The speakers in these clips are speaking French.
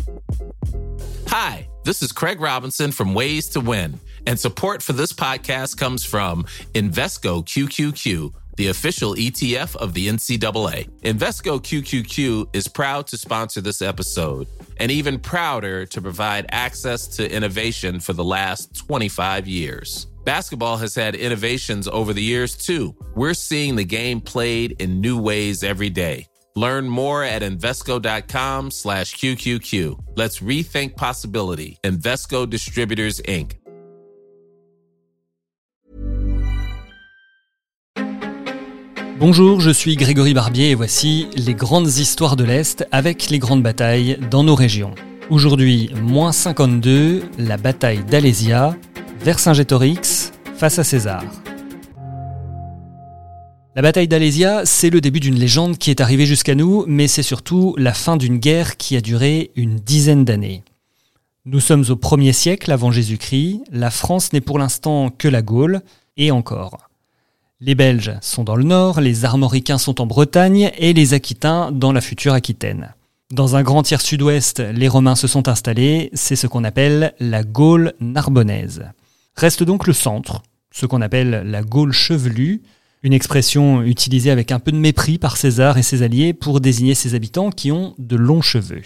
Hi, this is Craig Robinson from Ways to Win, and support for this podcast comes from Invesco QQQ, the official ETF of the NCAA. Invesco QQQ is proud to sponsor this episode, and even prouder to provide access to innovation for the last 25 years. Basketball has had innovations over the years, too. We're seeing the game played in new ways every day. Learn more at Invesco.com/QQQ. Let's rethink possibility. Invesco Distributors, Inc. Bonjour, je suis Grégory Barbier et voici les grandes histoires de l'Est avec les grandes batailles dans nos régions. Aujourd'hui, moins 52, la bataille d'Alésia, Vercingétorix face à César. La bataille d'Alésia, c'est le début d'une légende qui est arrivée jusqu'à nous, mais c'est surtout la fin d'une guerre qui a duré une dizaine d'années. Nous sommes au 1er siècle avant Jésus-Christ, la France n'est pour l'instant que la Gaule, et encore. Les Belges sont dans le nord, les Armoricains sont en Bretagne et les Aquitains dans la future Aquitaine. Dans un grand tiers sud-ouest, les Romains se sont installés, c'est ce qu'on appelle la Gaule narbonnaise. Reste donc le centre, ce qu'on appelle la Gaule chevelue, une expression utilisée avec un peu de mépris par César et ses alliés pour désigner ses habitants qui ont de longs cheveux.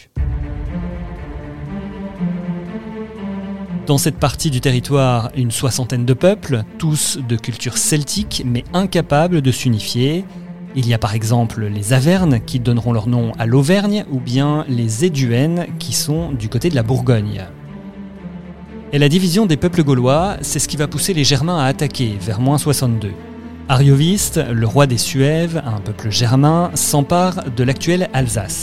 Dans cette partie du territoire, une soixantaine de peuples, tous de culture celtique mais incapables de s'unifier. Il y a par exemple les Avernes qui donneront leur nom à l'Auvergne ou bien les Éduènes qui sont du côté de la Bourgogne. Et la division des peuples gaulois, c'est ce qui va pousser les Germains à attaquer vers moins 62. Arioviste, le roi des Suèves, un peuple germain, s'empare de l'actuelle Alsace.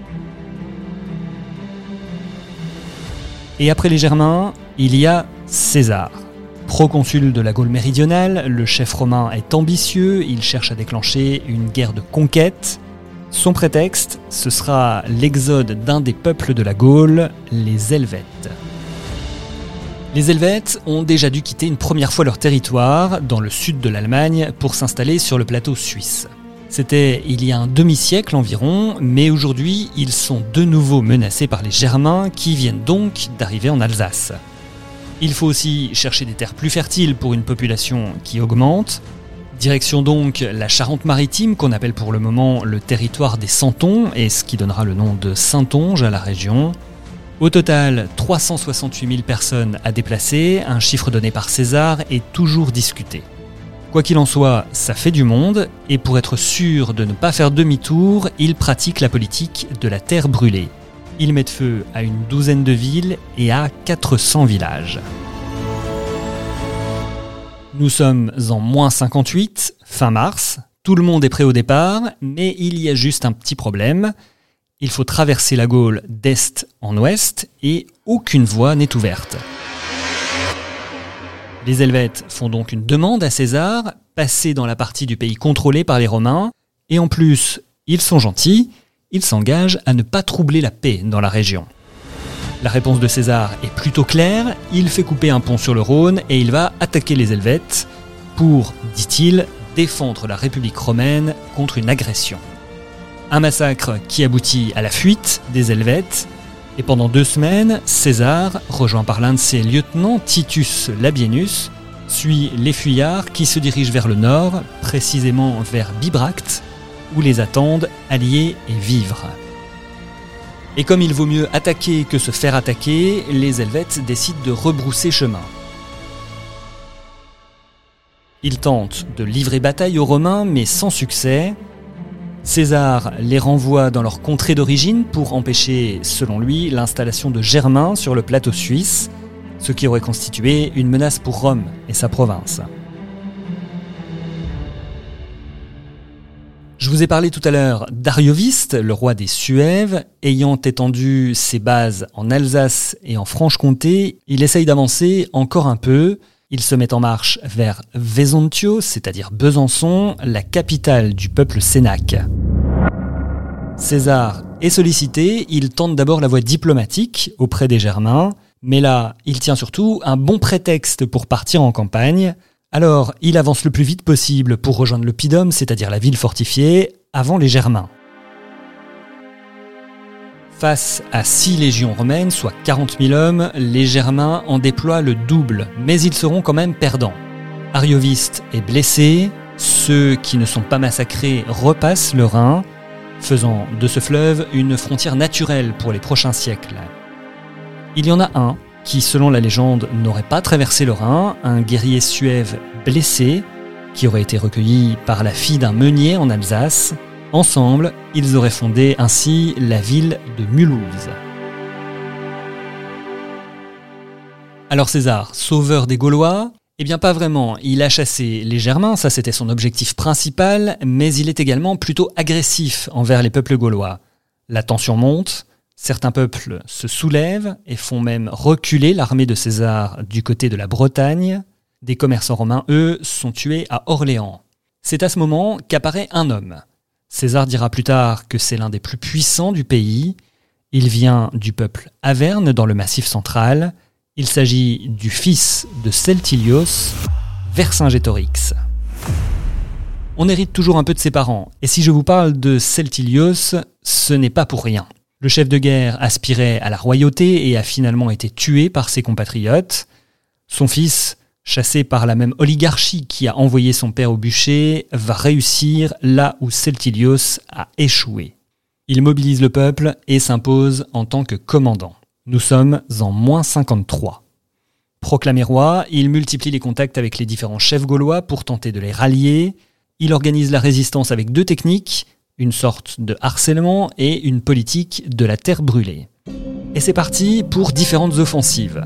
Et après les Germains, il y a César. Proconsul de la Gaule méridionale, le chef romain est ambitieux, il cherche à déclencher une guerre de conquête. Son prétexte, ce sera l'exode d'un des peuples de la Gaule, les Helvètes. Les Helvètes ont déjà dû quitter une première fois leur territoire, dans le sud de l'Allemagne, pour s'installer sur le plateau suisse. C'était il y a un demi-siècle environ, mais aujourd'hui, ils sont de nouveau menacés par les Germains qui viennent donc d'arriver en Alsace. Il faut aussi chercher des terres plus fertiles pour une population qui augmente. Direction donc la Charente-Maritime, qu'on appelle pour le moment le territoire des Santons, et ce qui donnera le nom de Saintonge à la région. Au total, 368 000 personnes à déplacer, un chiffre donné par César est toujours discuté. Quoi qu'il en soit, ça fait du monde, et pour être sûr de ne pas faire demi-tour, il pratique la politique de la terre brûlée. Ils mettent feu à une douzaine de villes et à 400 villages. Nous sommes en moins 58, fin mars, tout le monde est prêt au départ, mais il y a juste un petit problème. Il faut traverser la Gaule d'est en ouest et aucune voie n'est ouverte. Les Helvètes font donc une demande à César, passer dans la partie du pays contrôlée par les Romains, et en plus, ils sont gentils, ils s'engagent à ne pas troubler la paix dans la région. La réponse de César est plutôt claire, il fait couper un pont sur le Rhône et il va attaquer les Helvètes pour, dit-il, défendre la République romaine contre une agression. Un massacre qui aboutit à la fuite des Helvètes, et pendant 2 semaines, César, rejoint par l'un de ses lieutenants, Titus Labienus, suit les fuyards qui se dirigent vers le nord, précisément vers Bibracte, où les attendent alliés et vivres. Et comme il vaut mieux attaquer que se faire attaquer, les Helvètes décident de rebrousser chemin. Ils tentent de livrer bataille aux Romains, mais sans succès. César les renvoie dans leur contrée d'origine pour empêcher, selon lui, l'installation de Germains sur le plateau suisse, ce qui aurait constitué une menace pour Rome et sa province. Je vous ai parlé tout à l'heure d'Arioviste, le roi des Suèves. Ayant étendu ses bases en Alsace et en Franche-Comté, il essaye d'avancer encore un peu. Il se met en marche vers Vésontio, c'est-à-dire Besançon, la capitale du peuple sénaque. César est sollicité, il tente d'abord la voie diplomatique auprès des Germains, mais là, il tient surtout un bon prétexte pour partir en campagne. Alors, il avance le plus vite possible pour rejoindre l'Oppidum, c'est-à-dire la ville fortifiée, avant les Germains. Face à 6 légions romaines, soit 40 000 hommes, les Germains en déploient le double, mais ils seront quand même perdants. Arioviste est blessé, ceux qui ne sont pas massacrés repassent le Rhin, faisant de ce fleuve une frontière naturelle pour les prochains siècles. Il y en a un qui, selon la légende, n'aurait pas traversé le Rhin, un guerrier suève blessé, qui aurait été recueilli par la fille d'un meunier en Alsace. Ensemble, ils auraient fondé ainsi la ville de Mulhouse. Alors César, sauveur des Gaulois ? Eh bien pas vraiment, il a chassé les Germains, ça c'était son objectif principal, mais il est également plutôt agressif envers les peuples gaulois. La tension monte, certains peuples se soulèvent et font même reculer l'armée de César du côté de la Bretagne. Des commerçants romains, eux, sont tués à Orléans. C'est à ce moment qu'apparaît un homme. César dira plus tard que c'est l'un des plus puissants du pays. Il vient du peuple Averne dans le Massif central. Il s'agit du fils de Celtilios, Vercingétorix. On hérite toujours un peu de ses parents, et si je vous parle de Celtilios, ce n'est pas pour rien. Le chef de guerre aspirait à la royauté et a finalement été tué par ses compatriotes. Son fils, chassé par la même oligarchie qui a envoyé son père au bûcher, va réussir là où Celtilios a échoué. Il mobilise le peuple et s'impose en tant que commandant. Nous sommes en -53. Proclamé roi, il multiplie les contacts avec les différents chefs gaulois pour tenter de les rallier. Il organise la résistance avec 2 techniques, une sorte de harcèlement et une politique de la terre brûlée. Et c'est parti pour différentes offensives.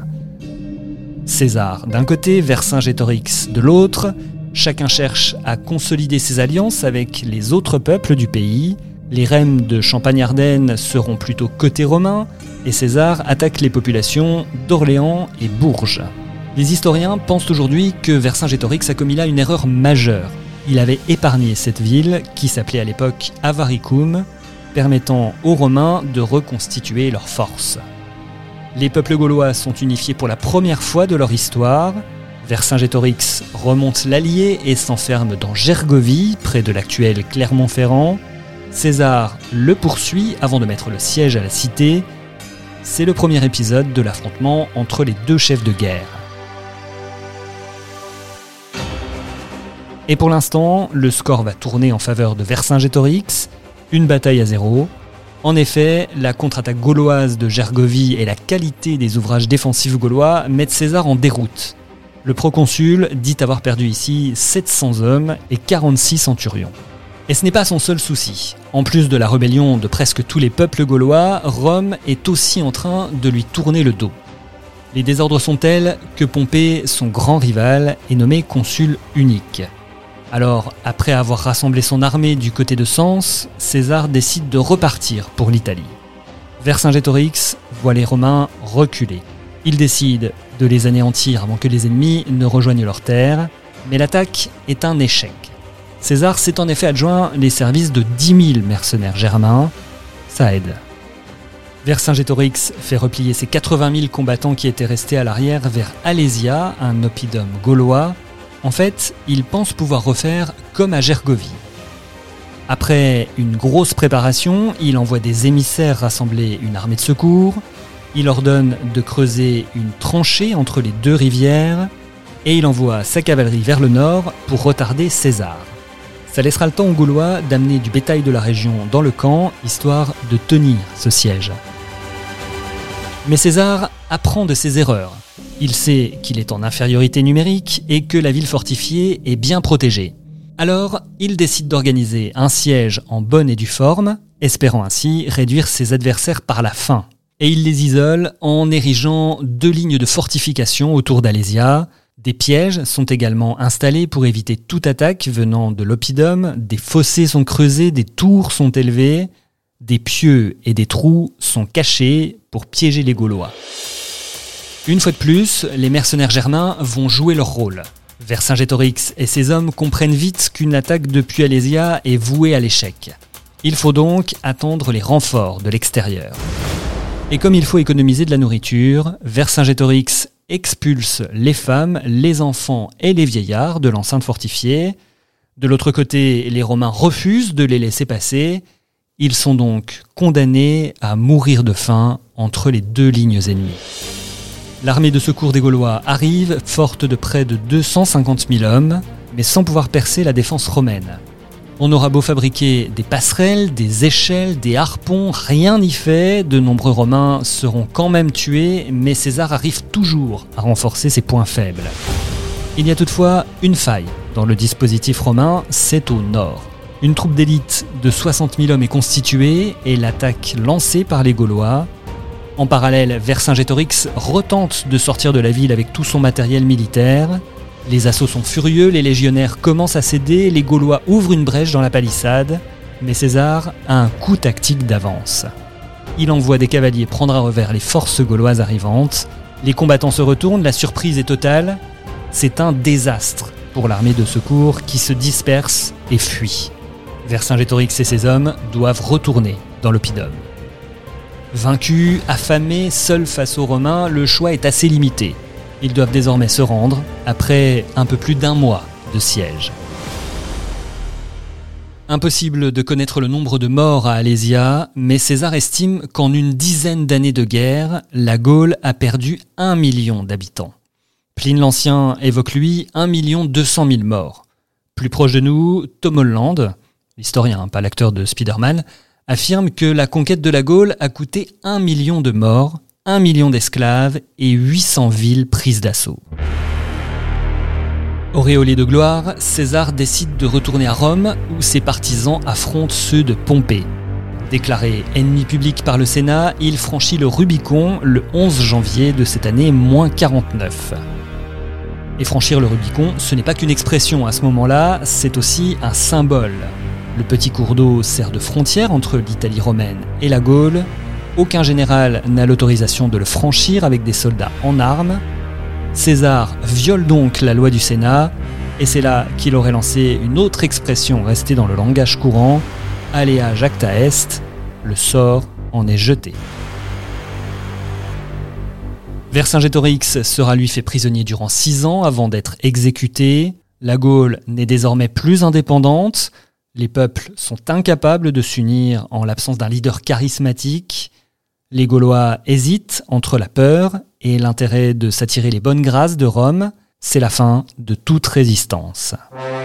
César d'un côté, Vercingétorix de l'autre, chacun cherche à consolider ses alliances avec les autres peuples du pays. Les reines de Champagne-Ardenne seront plutôt côté romain, et César attaque les populations d'Orléans et Bourges. Les historiens pensent aujourd'hui que Vercingétorix a commis là une erreur majeure. Il avait épargné cette ville, qui s'appelait à l'époque Avaricum, permettant aux Romains de reconstituer leurs forces. Les peuples gaulois sont unifiés pour la première fois de leur histoire. Vercingétorix remonte l'Allier et s'enferme dans Gergovie, près de l'actuel Clermont-Ferrand. César le poursuit avant de mettre le siège à la cité. C'est le premier épisode de l'affrontement entre les 2 chefs de guerre. Et pour l'instant, le score va tourner en faveur de Vercingétorix, une bataille à 0. En effet, la contre-attaque gauloise de Gergovie et la qualité des ouvrages défensifs gaulois mettent César en déroute. Le proconsul dit avoir perdu ici 700 hommes et 46 centurions. Et ce n'est pas son seul souci. En plus de la rébellion de presque tous les peuples gaulois, Rome est aussi en train de lui tourner le dos. Les désordres sont tels que Pompée, son grand rival, est nommé consul unique. Alors, après avoir rassemblé son armée du côté de Sens, César décide de repartir pour l'Italie. Vercingétorix voit les Romains reculer. Il décide de les anéantir avant que les ennemis ne rejoignent leurs terres, mais l'attaque est un échec. César s'est en effet adjoint les services de 10 000 mercenaires germains. Ça aide. Vercingétorix fait replier ses 80 000 combattants qui étaient restés à l'arrière vers Alésia, un oppidum gaulois. En fait, il pense pouvoir refaire comme à Gergovie. Après une grosse préparation, il envoie des émissaires rassembler une armée de secours. Il ordonne de creuser une tranchée entre les 2 rivières. Et il envoie sa cavalerie vers le nord pour retarder César. Ça laissera le temps aux Gaulois d'amener du bétail de la région dans le camp, histoire de tenir ce siège. Mais César apprend de ses erreurs. Il sait qu'il est en infériorité numérique et que la ville fortifiée est bien protégée. Alors, il décide d'organiser un siège en bonne et due forme, espérant ainsi réduire ses adversaires par la faim. Et il les isole en érigeant 2 lignes de fortification autour d'Alésia. Des pièges sont également installés pour éviter toute attaque venant de l'oppidum, des fossés sont creusés, des tours sont élevées, des pieux et des trous sont cachés pour piéger les Gaulois. Une fois de plus, les mercenaires germains vont jouer leur rôle. Vercingétorix et ses hommes comprennent vite qu'une attaque depuis Alésia est vouée à l'échec. Il faut donc attendre les renforts de l'extérieur. Et comme il faut économiser de la nourriture, Vercingétorix expulse les femmes, les enfants et les vieillards de l'enceinte fortifiée. De l'autre côté, les Romains refusent de les laisser passer. Ils sont donc condamnés à mourir de faim entre les deux lignes ennemies. L'armée de secours des Gaulois arrive, forte de près de 250 000 hommes, mais sans pouvoir percer la défense romaine. On aura beau fabriquer des passerelles, des échelles, des harpons, rien n'y fait, de nombreux Romains seront quand même tués, mais César arrive toujours à renforcer ses points faibles. Il y a toutefois une faille dans le dispositif romain, c'est au nord. Une troupe d'élite de 60 000 hommes est constituée et l'attaque lancée par les Gaulois. En parallèle, Vercingétorix retente de sortir de la ville avec tout son matériel militaire. Les assauts sont furieux, les légionnaires commencent à céder, les Gaulois ouvrent une brèche dans la palissade, mais César a un coup tactique d'avance. Il envoie des cavaliers prendre à revers les forces gauloises arrivantes, les combattants se retournent, la surprise est totale, c'est un désastre pour l'armée de secours qui se disperse et fuit. Vercingétorix et ses hommes doivent retourner dans l'oppidum. Vaincus, affamés, seuls face aux Romains, le choix est assez limité. Ils doivent désormais se rendre après un peu plus d'1 mois de siège. Impossible de connaître le nombre de morts à Alésia, mais César estime qu'en une dizaine d'années de guerre, la Gaule a perdu 1 million d'habitants. Pline l'Ancien évoque lui 1 200 000 morts. Plus proche de nous, Tom Holland, l'historien, pas l'acteur de Spider-Man, affirme que la conquête de la Gaule a coûté 1 million de morts, 1 million d'esclaves et 800 villes prises d'assaut. Auréolé de gloire, César décide de retourner à Rome où ses partisans affrontent ceux de Pompée. Déclaré ennemi public par le Sénat, il franchit le Rubicon le 11 janvier de cette année -49. Et franchir le Rubicon, ce n'est pas qu'une expression à ce moment-là, c'est aussi un symbole. Le petit cours d'eau sert de frontière entre l'Italie romaine et la Gaule. Aucun général n'a l'autorisation de le franchir avec des soldats en armes. César viole donc la loi du Sénat, et c'est là qu'il aurait lancé une autre expression restée dans le langage courant, alea jacta est, le sort en est jeté. Vercingétorix sera lui fait prisonnier durant 6 ans avant d'être exécuté. La Gaule n'est désormais plus indépendante. Les peuples sont incapables de s'unir en l'absence d'un leader charismatique. Les Gaulois hésitent entre la peur et l'intérêt de s'attirer les bonnes grâces de Rome. C'est la fin de toute résistance.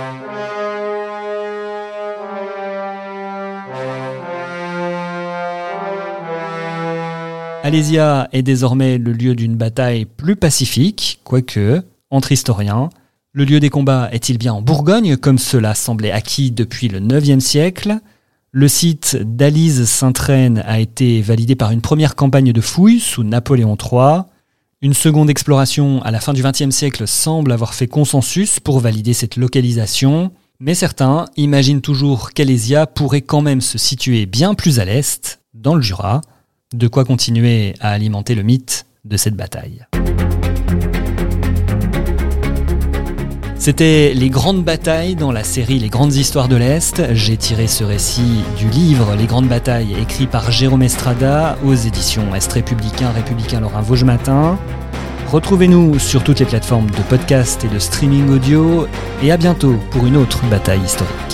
Alésia est désormais le lieu d'une bataille plus pacifique, quoique, entre historiens, le lieu des combats est-il bien en Bourgogne, comme cela semblait acquis depuis le IXe siècle ? Le site d'Alyse-Sainte-Reine a été validé par une première campagne de fouilles sous Napoléon III. Une seconde exploration à la fin du XXe siècle semble avoir fait consensus pour valider cette localisation, mais certains imaginent toujours qu'Alésia pourrait quand même se situer bien plus à l'est, dans le Jura, de quoi continuer à alimenter le mythe de cette bataille. C'était les grandes batailles dans la série Les grandes histoires de l'Est. J'ai tiré ce récit du livre Les grandes batailles écrit par Jérôme Estrada aux éditions Est Républicain, Lorrain Vosges Matin. Retrouvez-nous sur toutes les plateformes de podcast et de streaming audio et à bientôt pour une autre bataille historique.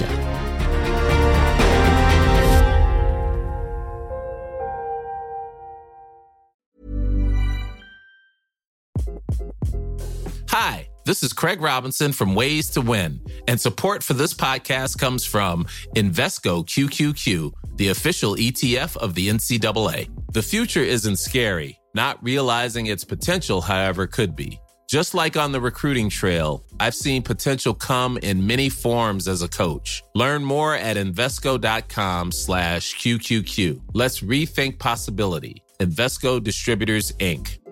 Hi, this is Craig Robinson from Ways to Win, and support for this podcast comes from Invesco QQQ, the official ETF of the NCAA. The future isn't scary. Not realizing its potential, however, could be. Just like on the recruiting trail, I've seen potential come in many forms as a coach. Learn more at Invesco.com/QQQ. Let's rethink possibility. Invesco Distributors, Inc.